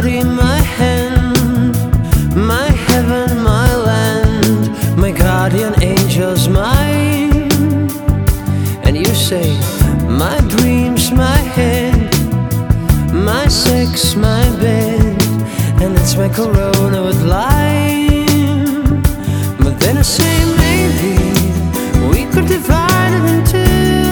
body, my hand, my heaven, my land, my guardian angel's mine. And you say, my dreams, my head, my sex, my bed, and it's my corona with lime. But then I say, maybe we could divide it in two.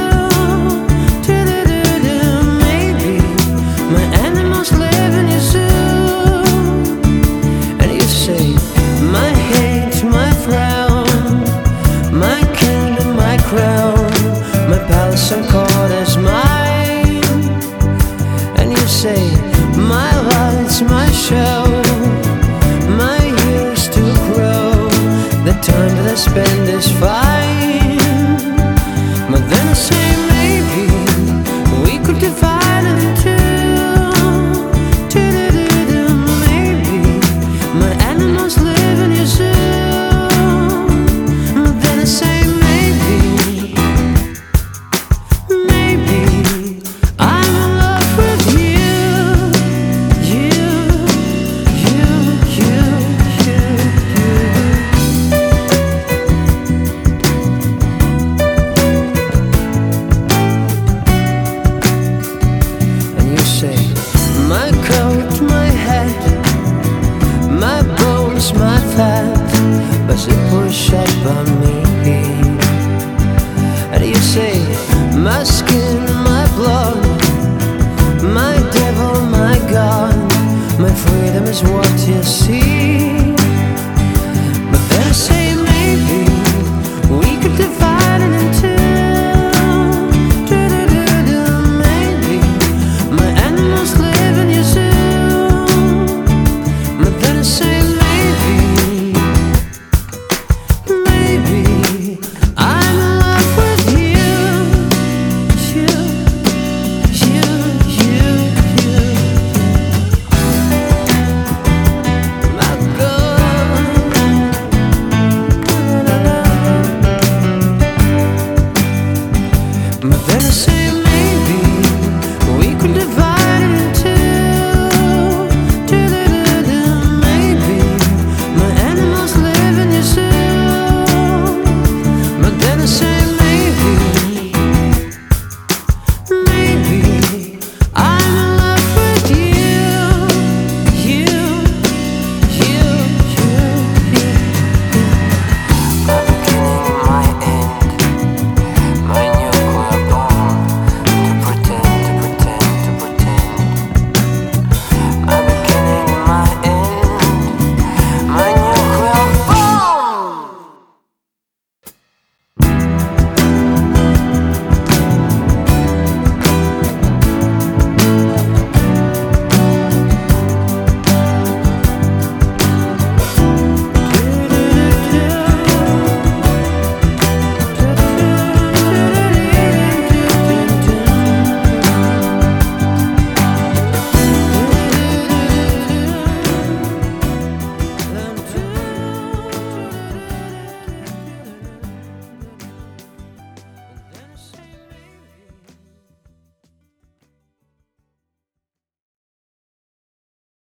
Maybe my animals live in your zoo. And you say, my hate, my frown, my kingdom, my crown, my palace and court is mine. And you say, my lights, my show, my years to grow, the time that I spend is fine. But then I say, maybe we could divide it in two. Maybe my animals live in your zoo. But then I say, maybe I'm in love with you. And you say, my coat, my hat, my bones, my fat, was it pushed up on me? And you say, my skin, my blood, my devil, my God, my freedom is what you see.